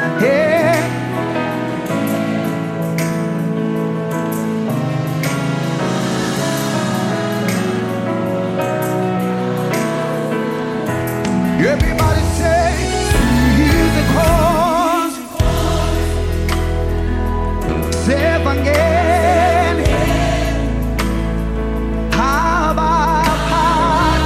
Hey, everybody say, he's the cause. Seven again. How about heart?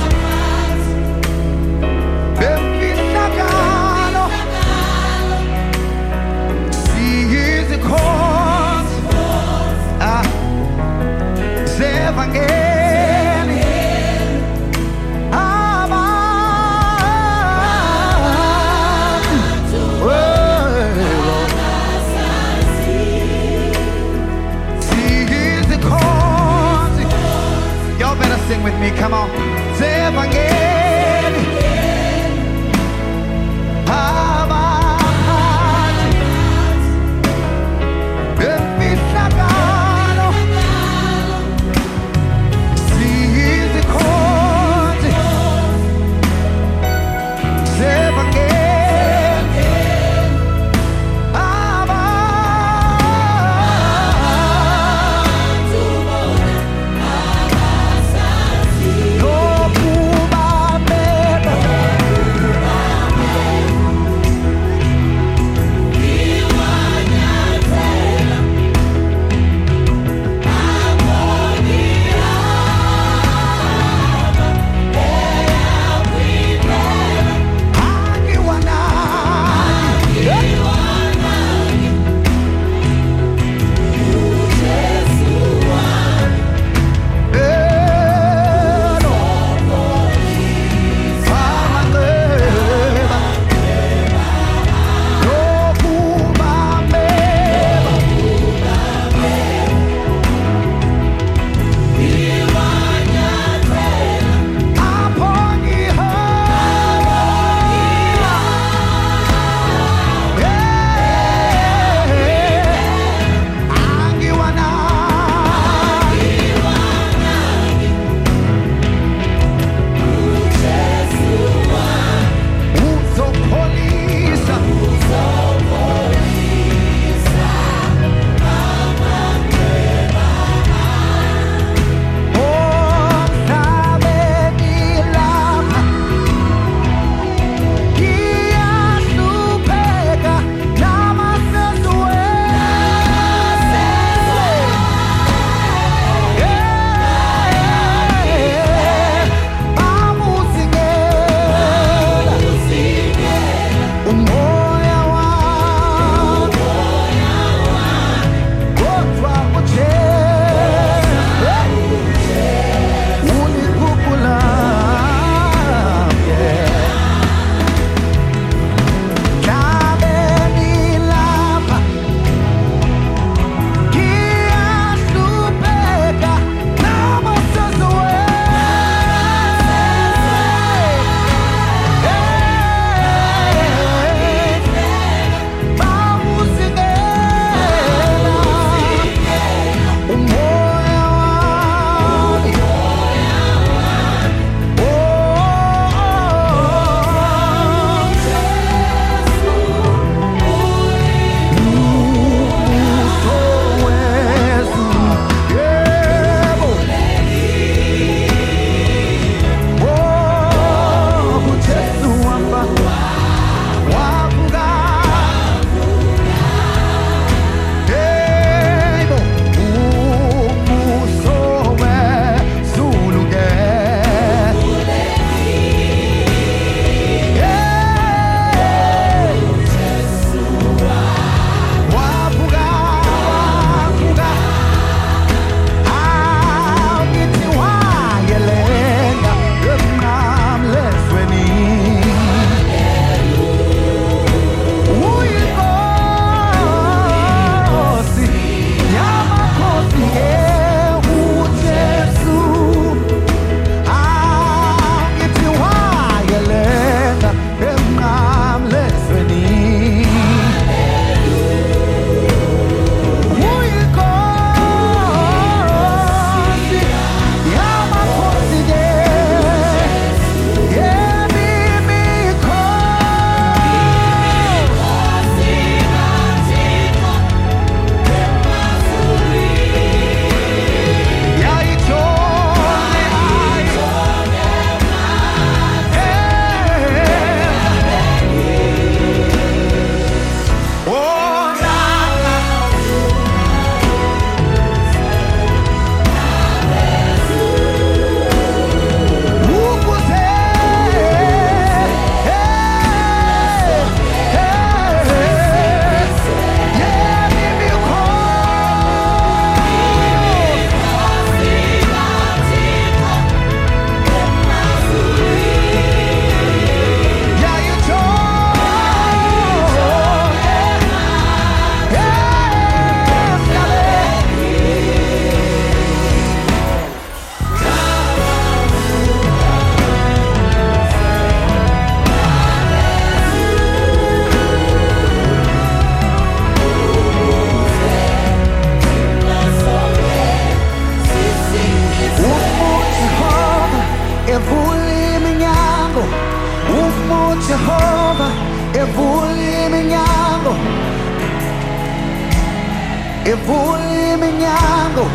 evula iminyango.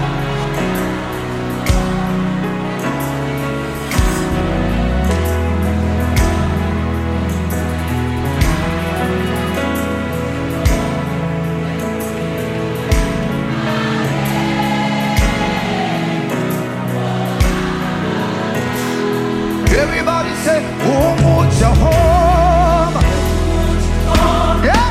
Everybody say, oh, Jehovah. Yeah.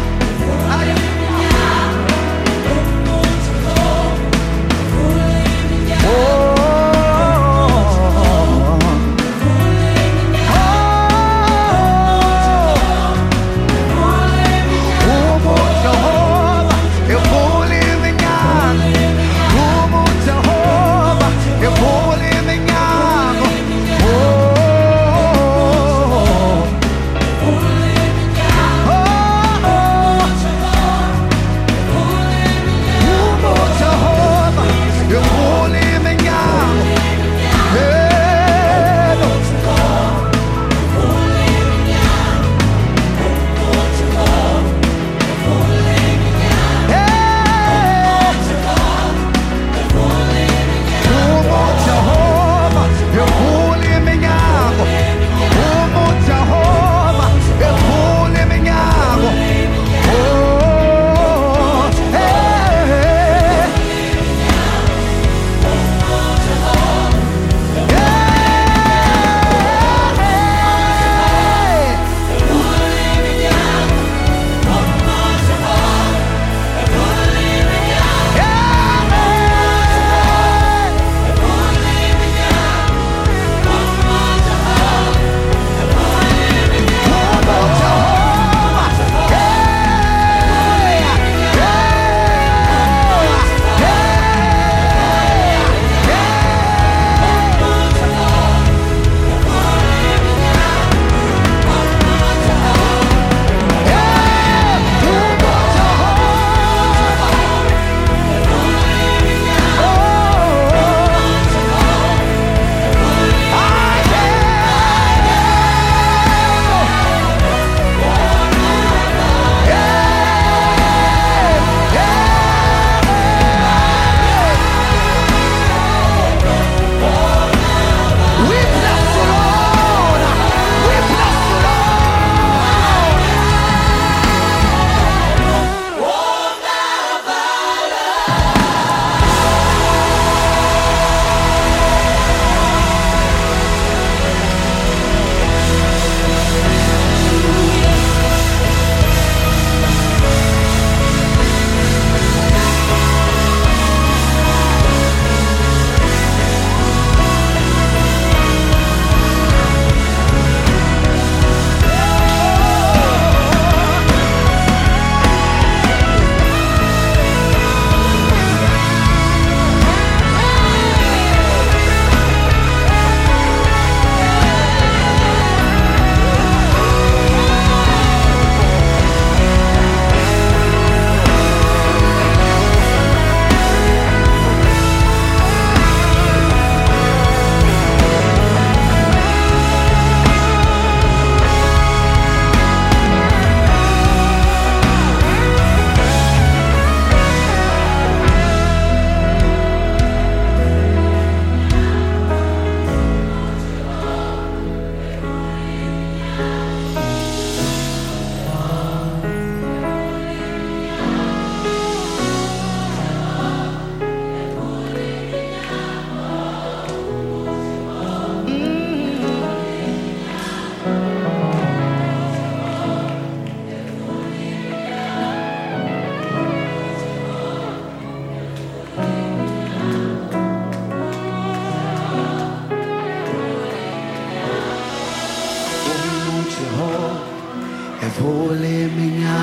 Evole minha,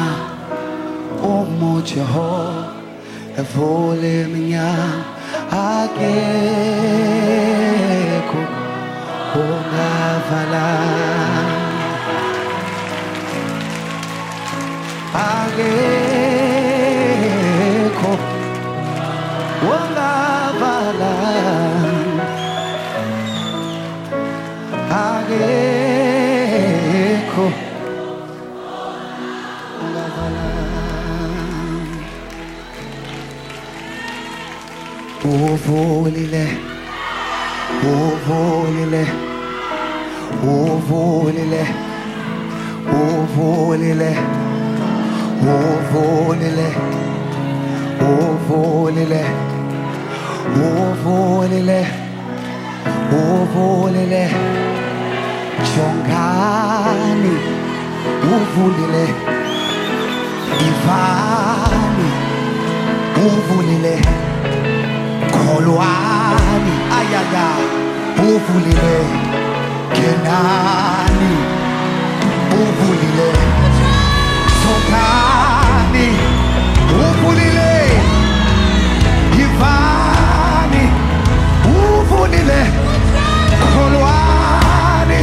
omo Jehovah, evole minha, ageko, ongavala, ageko, ongavala, ageko. uvulile, uvulile, uvulile, uvulile, uvulile, uvulile, uvulile, uvulile, Jongani, uvulile, Ivani, uvulile, Kholwani, ayaya, uvulile, Kenani, uvulile, Jongani, uvulile, Ivani, uvulile, Kholwani.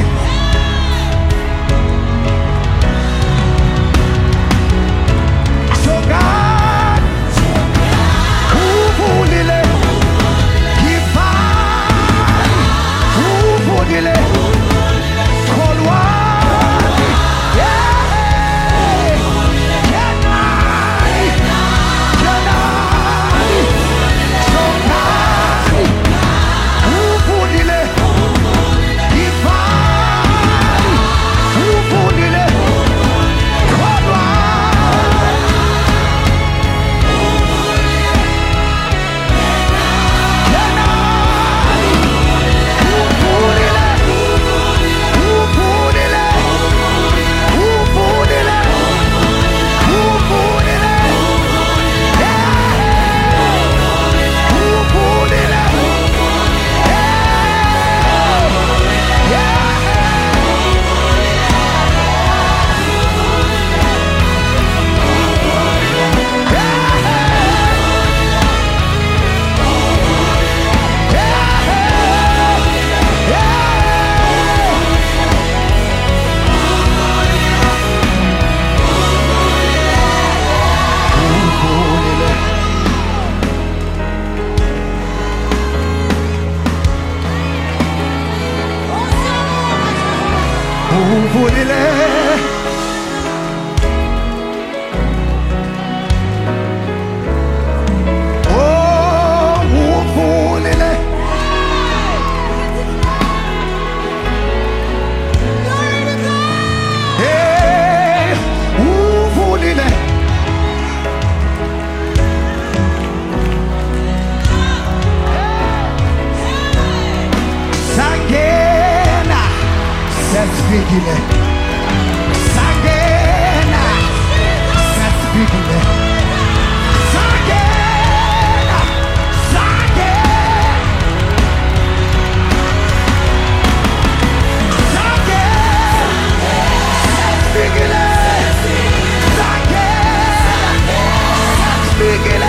Uvulile, oh, uvulile, hey, uvulile, Sangena, sesbigile. Sangena, sesbigile. Sangena, Sangena, sesbigile. Sangena, sesbigile.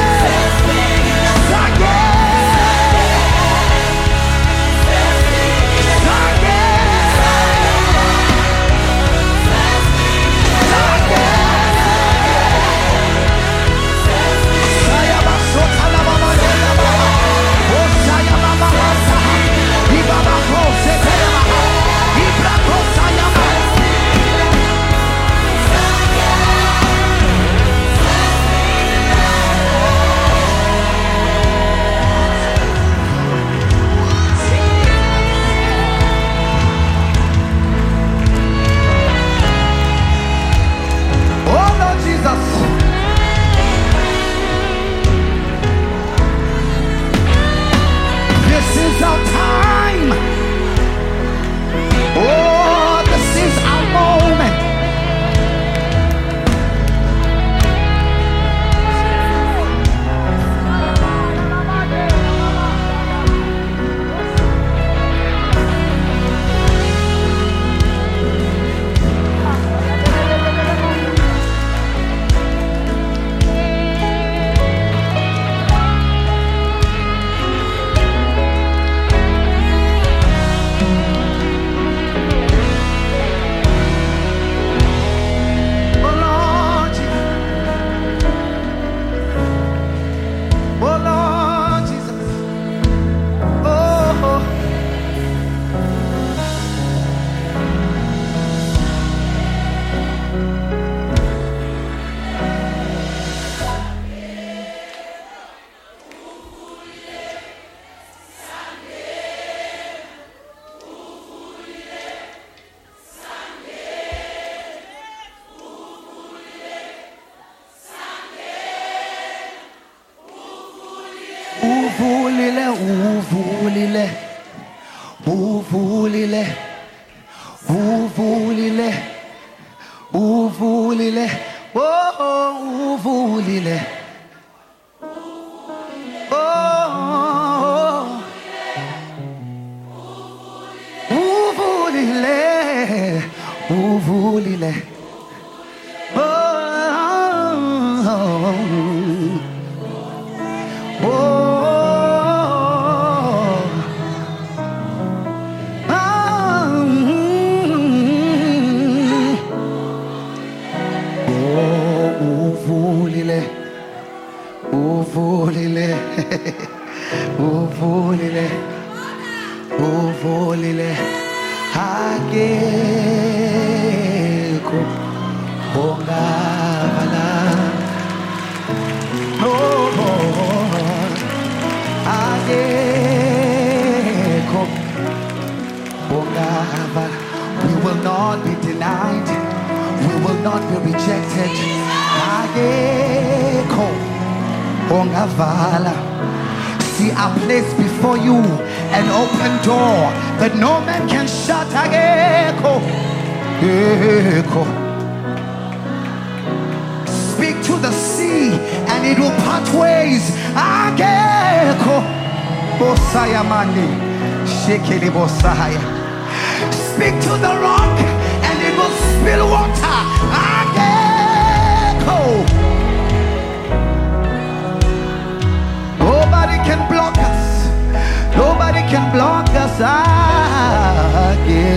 uvulile, uvulile, uvulile, uvulile, uvulile, oh, uvulile, oh, uvulile, uvulile, oh, uvulile, uvulile, uvulile, akekho ongabala, oh, akekho ongabala. We will not be denied, we will not be rejected. Akekho ongavala. See, I place before you an open door that no man can shut. Ageko. Speak to the sea and it will part ways. Ageko. Bosaya mani. Shekeli bosaya. Speak to the rock and it will spill water. Ageko. Nobody can block us. Nobody can block us again.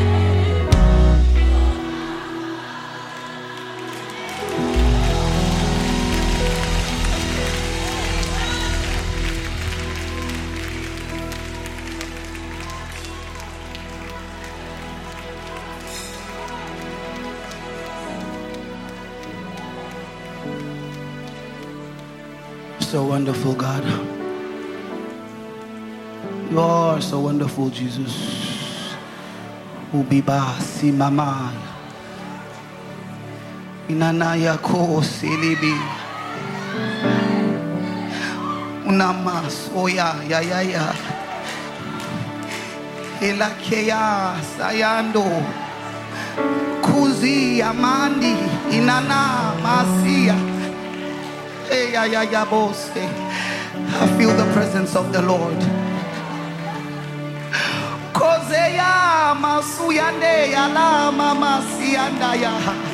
So wonderful, God. You are so wonderful, Jesus. Ubiba si mama inanaya ko silibi unama soya ya ya ya ilakeya sayando kuzi amandi inana masia. Hey, ya ya ya boss. I feel the presence of the Lord. Kozeya masuyande ya la mama sianda ya.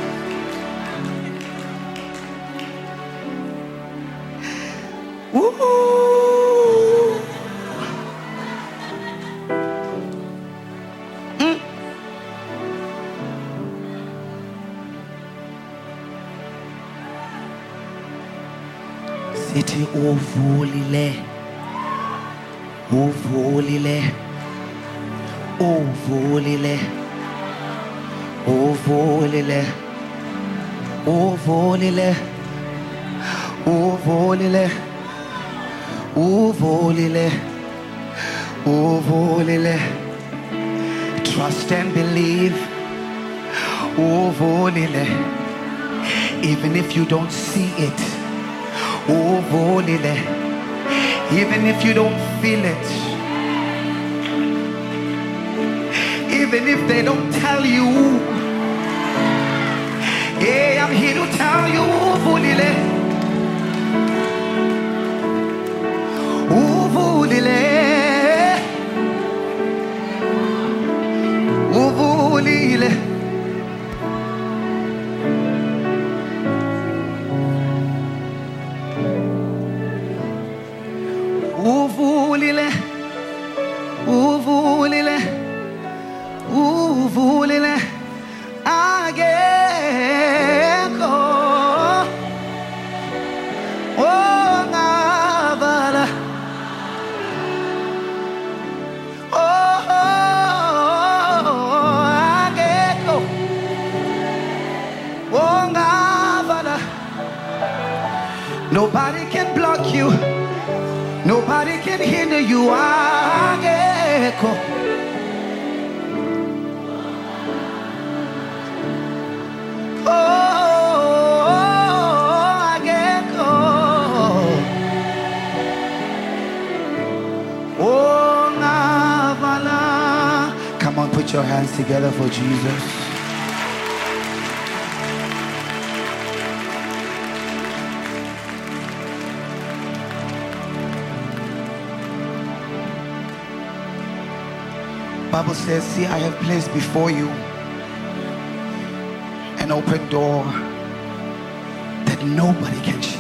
Sithi uvulile, uvulile, uvulile, uvulile, uvulile, uvulile, uvulile, uvulile. Trust and believe, uvulile. Even if you don't see it, uvulile. Even if you don't feel it, even if they don't tell you, hey, I'm here to tell you, uvulile, uvulile, uvulile. Uvulile, uvulile, uvulile, ageko, oh ngabala, oh ageko, oh ngabala. Nobody can block you. Nobody can hinder you. Ageko. Oh, ageko. hands together for Jesus. Bible says, see, I have placed before you an open door that nobody can shut.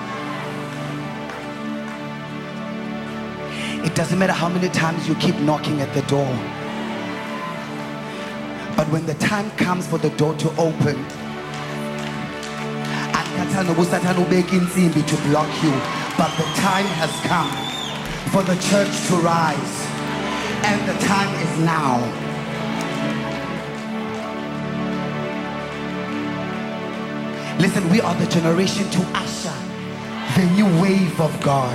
It doesn't matter how many times you keep knocking at the door, but when the time comes for the door to open, to block you, but the time has come for the church to rise. And the time is now. Listen, we are the generation to usher the new wave of God.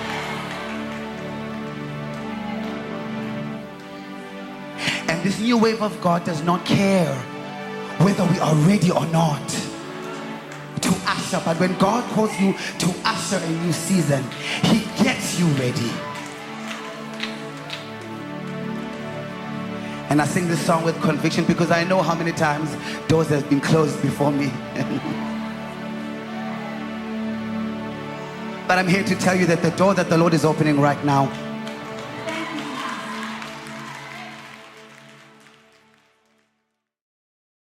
And this new wave of God does not care whether we are ready or not to usher. But when God calls you to usher a new season, He gets you ready. And I sing this song with conviction because I know how many times doors have been closed before me. But I'm here to tell you that the door that the Lord is opening right now